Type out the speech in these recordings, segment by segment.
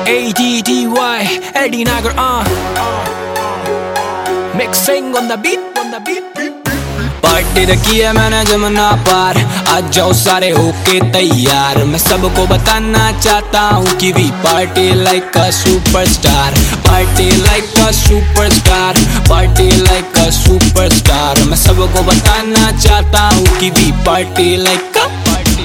ADDY, Eddie Nagar, mixing on the beat. Party रखी है मैंने जमुना पार, आज जाओ सारे होके तैयार। मैं सबको बताना चाहता हूँ कि we party like a superstar, party like a superstar, party like a superstar. मैं सबको बताना चाहता हूँ कि वी पार्टी लाइक अ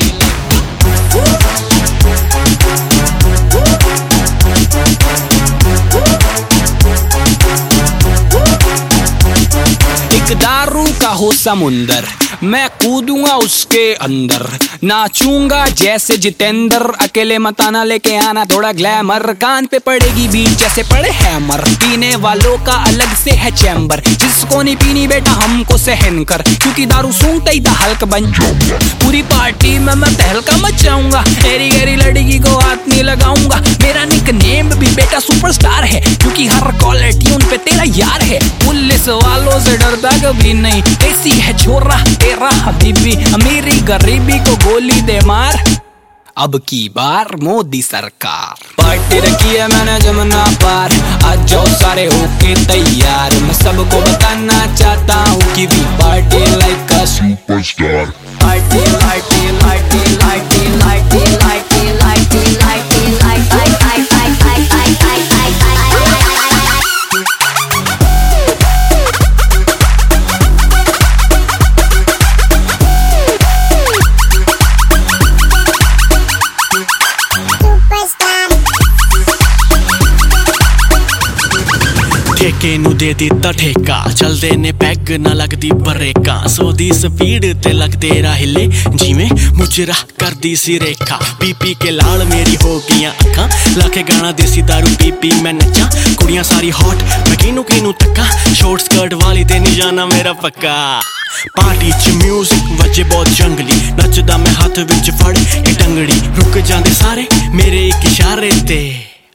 दारू का हो समुंदर, मैं कूदूंगा उसके अंदर। नाचूंगा जैसे जितेंद्र, अकेले मत आना, लेके आना थोड़ा ग्लैमर। कान पे पड़ेगी बीट जैसे पड़े हैमर, पीने वालों का अलग से है चैम्बर। जिसको नहीं पीनी बेटा हमको सहन कर, क्योंकि दारू सूंघते ही हल्क बन जाऊंगा। पूरी पार्टी में मैं तहलका मचाऊंगा, तेरी गहरी लड़की को हाथ नहीं लगाऊंगा। मेरा निकनेम भी बेटा सुपरस्टार है, क्योंकि हर कॉलर ट्यून पे तेरा यार है। पुलिस वालों से डरता कभी नहीं, ऐसी है छोरा तेरा हबीबी। अमीरी गरीबी को गोली दे मार, अब की बार मोदी सरकार। पार्टी रखी है मैंने जमुना पार, आज जाओ सारे होके तैयार। मैं सबको बताना चाहता हूँ कि we party like a superstar, party party party party party party party ठेके नू दे दिता ठेका, चलदे ने पैग ना लगदी बरेका। 100 दी स्पीड ते लगदे राहिले, जिवें मुजरा करदी सी रेखा। पी पी के लाल मेरी हो गईयां अखां, लाके गाना देसी दारू पी पी मैं नचा। कुड़ियां सारी हॉट मैं किनू किनू तक्का, शॉर्ट स्कर्ट वाली ते नहीं जाना मेरा पक्का। पार्टी च म्यूजिक वजे बहुत जंगली, नचदा मैं हाथ विच फड़ के टंगड़ी। रुक जांदे सारे मेरे एक इशारे ते,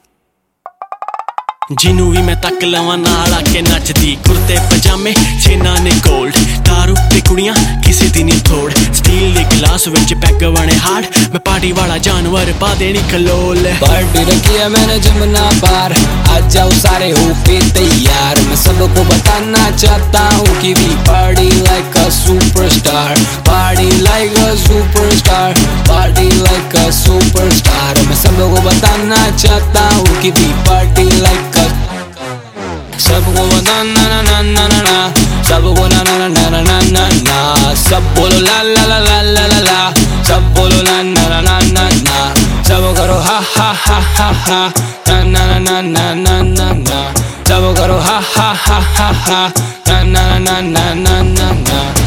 जिनू भी मैं तक लवा नाल आके नचदी। कुर्ते पजामे छेना ने गोल्ड, दारू ते कुड़ियां किसी दी नहीं थोड़। स्टील दे गिलास विच पैग बने हार्ड, मैं पार्टी वाला जानवर पा देनी खलोल। पार्टी रखी है मैंने जमुना पार, आज जाओ सारे होके तैयार। मैं सबको बताना चाहता हूँ कि we party like a superstar, party like a superstar, party like a superstar. मैं सबको बताना चाहता हूँ कि वी पार्टी लाइक अ, सबको बताना ना ना ना ना ना, सबको ना ना ना ना ना ना ना। सब बोलो ला ला ला ला ला ला ला, सब बोलो ला ना ना ना ना ना। सब करो हा हा हा हा हा, ना ना ना ना ना ना ना। सब करो हा हा हा हा हा, ना ना ना ना ना ना ना।